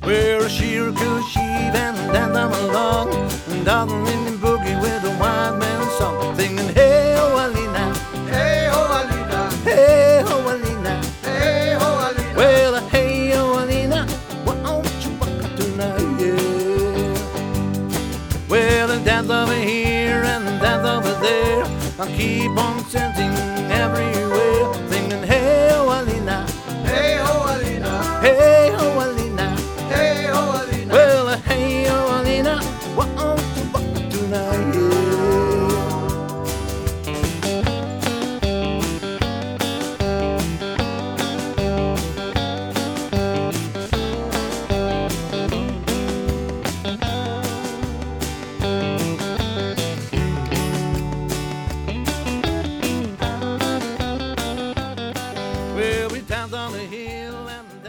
We're a Syracuse sheep and dance them along, and down in the boogie with a white man song, singing hey ho Alina, Hey ho Alina, hey ho Alina, hey ho Alina. well hey ho Alina, why don't you walk tonight, yeah. Well, and dance over here and dance over there, I keep on sensing everywhere, singing hey ho Alina, Hey ho Alina, hey ho Alina, hey ho Alina. well hey ho Alina, why don't you walk tonight, yeah. Well, we dance on the hill and